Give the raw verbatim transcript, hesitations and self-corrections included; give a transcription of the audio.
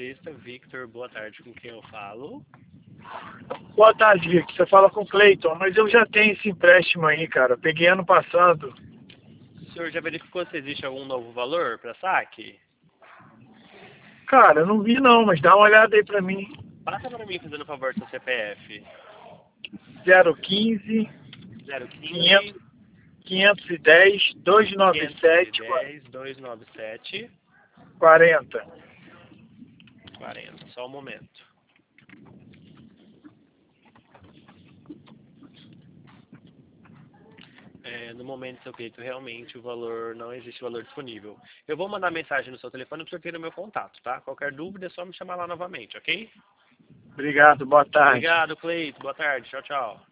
eletricista, Victor, boa tarde, com quem eu falo? Boa tarde, Victor. Você fala com o Cleiton, mas eu já tenho esse empréstimo aí, cara. Peguei ano passado. O senhor já verificou se existe algum novo valor para saque? Cara, eu não vi não, mas dá uma olhada aí pra mim. Passa para mim, fazendo favor, seu C P F. zero quinze, zero quinze, quinhentos e dez, duzentos e noventa e sete, duzentos e noventa e sete, quarenta. quarenta. Só um momento. É, no momento, seu Cleito, realmente o valor, não existe valor disponível. Eu vou mandar mensagem no seu telefone para o senhor ter o meu contato, tá? Qualquer dúvida é só me chamar lá novamente, ok? Obrigado, boa tarde. Obrigado, Cleito. Boa tarde. Tchau, tchau.